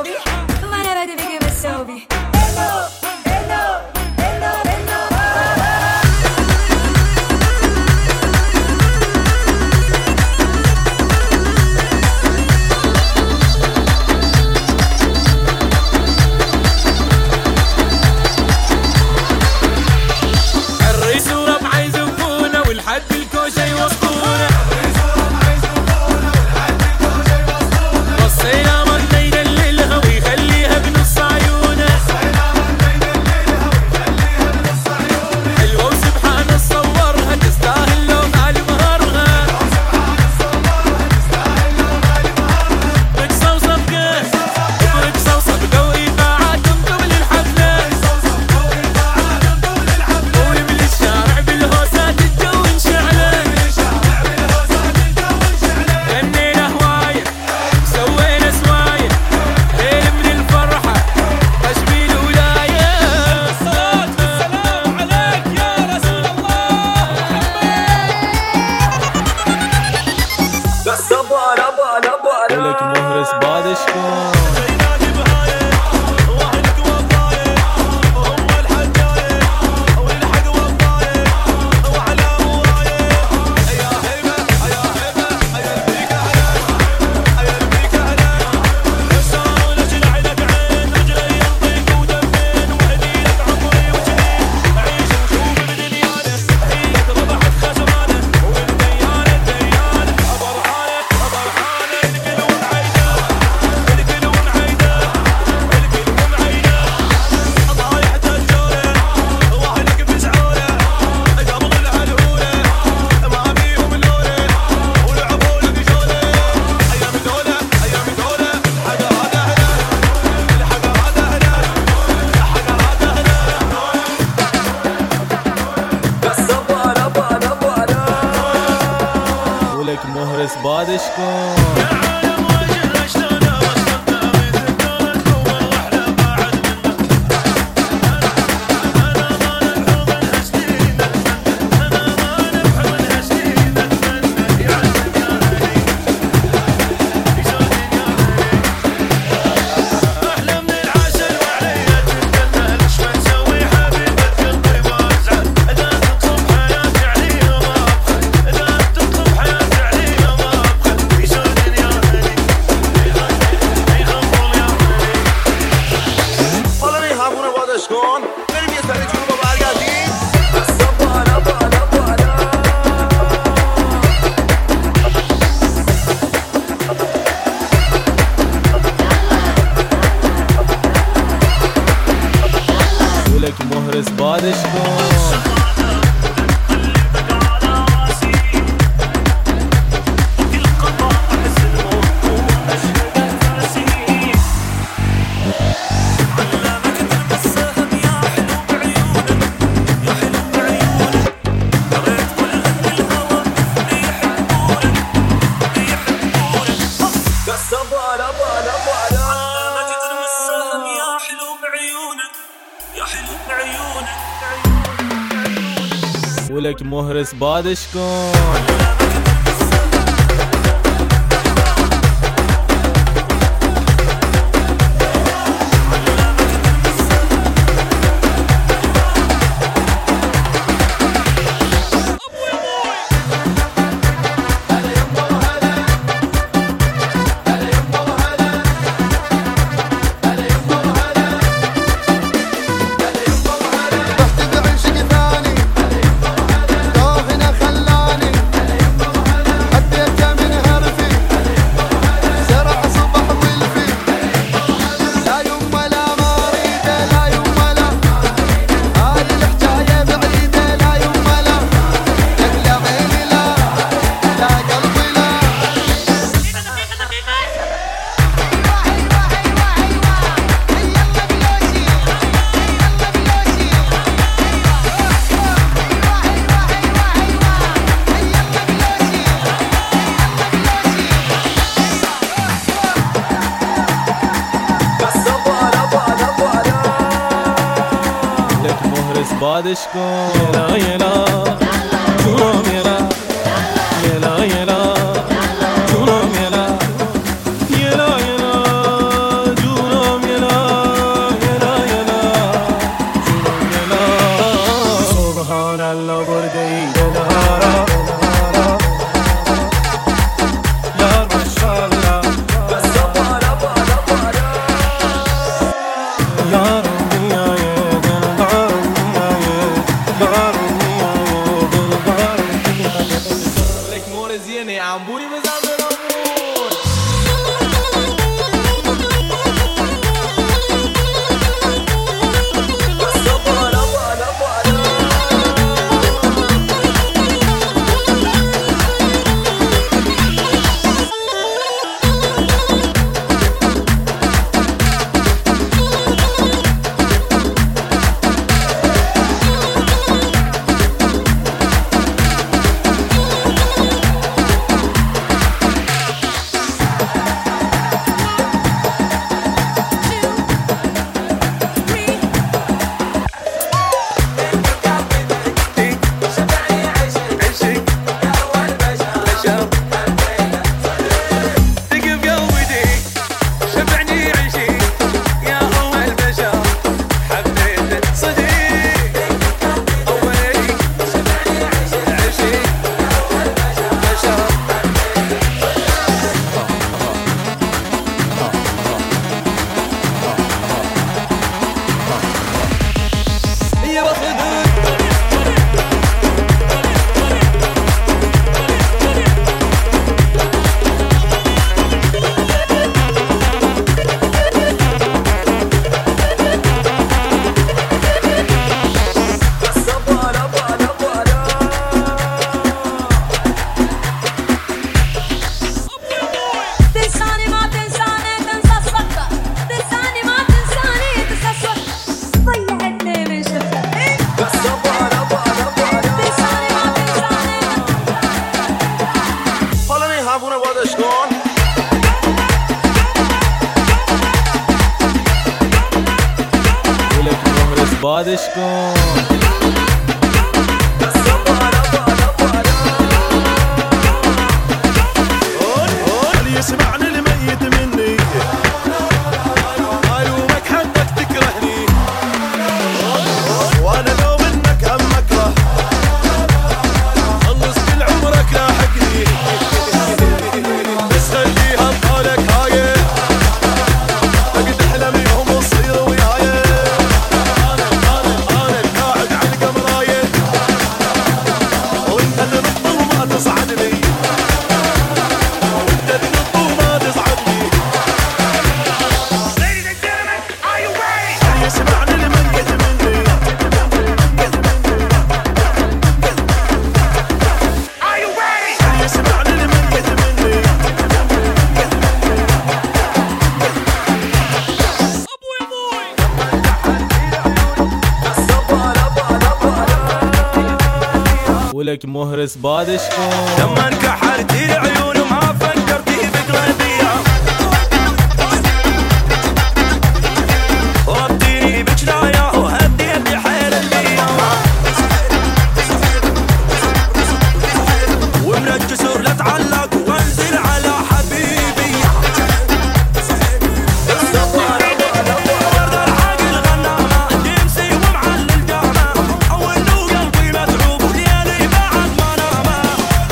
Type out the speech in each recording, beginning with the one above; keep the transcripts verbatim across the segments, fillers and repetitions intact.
بسوبي وانا بدي بيكي بسوبي. ولك مهرس بعد شكون مهرس بعد شكون شكون بریم یه سری جنوب رو برگردیم. ولك مهرس بعد شكون ولك مهرس بعد شكون بعد شكون يلا يلا جنوب يلا يلا يلا جنوب يلا يلا يلا جنوب بادشكم. اللي يسمعني الميت مني معلومك حدك تكرهني، وانا لو منك هم اكره خلص كل عمرك لاحقني. بس خليها بحالك هاي اقد احلامي هم تصير وياي. انا انا انا القاعد على القمرايه وانت اللي نطل وما تصعدني، وانت اللي نطل وما تصعدني. Ladies and gentlemen, are you ready? اللي يسمعني الميت مني Are you ready? اللي يسمعني الميت مني ولك مهرس بادشكم. لما انكحرتي العيون ما فكرتي بقلبي، ربطيني بجنايا وهديتي حيل الايام، ومن الجسر لاتعلق وانزل على حبيبي. ورد العاقل غنامه تمسي ومعلل جامه، اول له قلبي متعوب وليالي بعد ما نامه.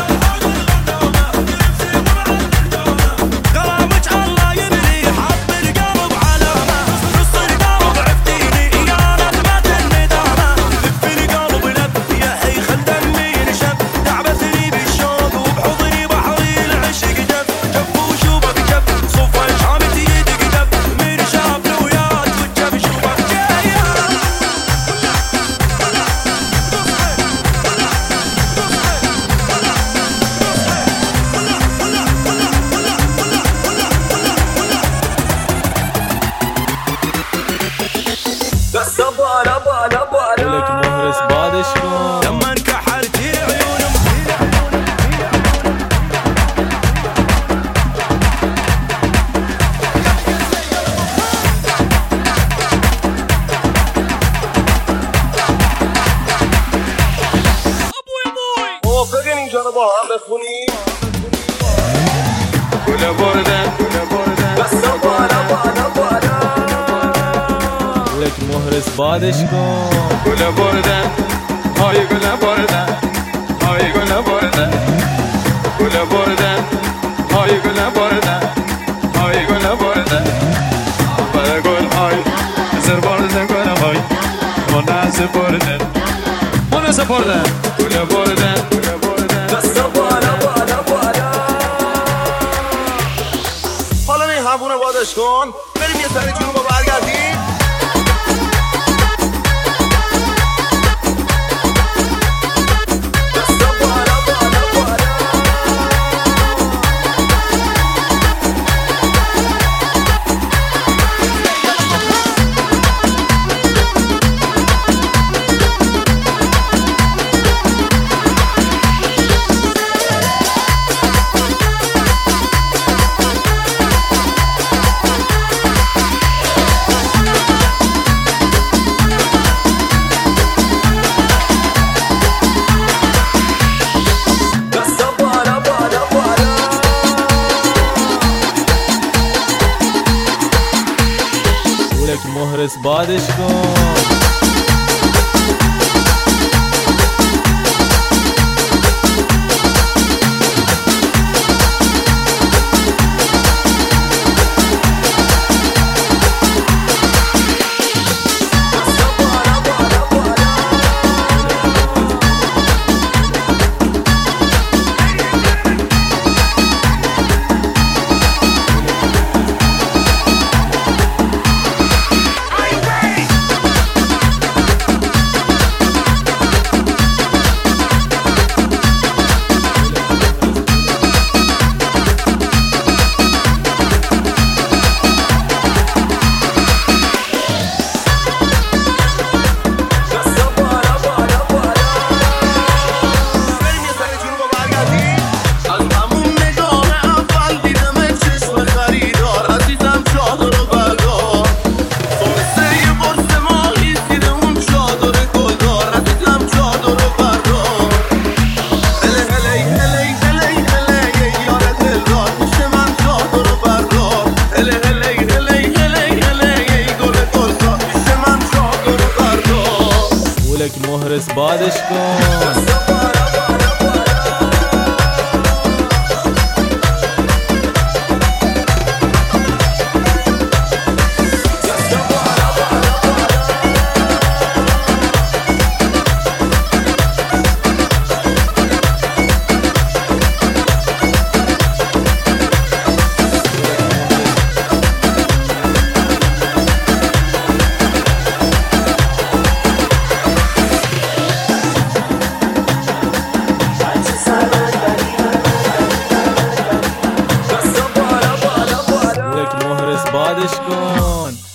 كلامك الله يبني حط القلب علامه، نص القلب عفتيني يا نغمة الندامه. لف القلب لف يا هي خل دمي ينشف، تعبتني بالشوق وبحضني بحري العشق جف جف وشوفك جف صفا شامت يدك جف من شاف لويات وجف شوفك جايه. ولك مهرس بادشكم. لما انكحرتي العيون موافقين جنبها بخوني كل بردن بس أبغى ولك مهرس بادشكم. Gula borda, ay gula borda, ay gula borda, gula borda, ay gula borda, ay gula borda. Bana gol ay, ser borda gula ay, ona se borda, ona se borda, gula borda, gula borda. حالا این همونه بادش کن بریم یه سری جنوب برگردیم. ولك مهرس بادشكم. شكون. ولك مهرس باد شكون.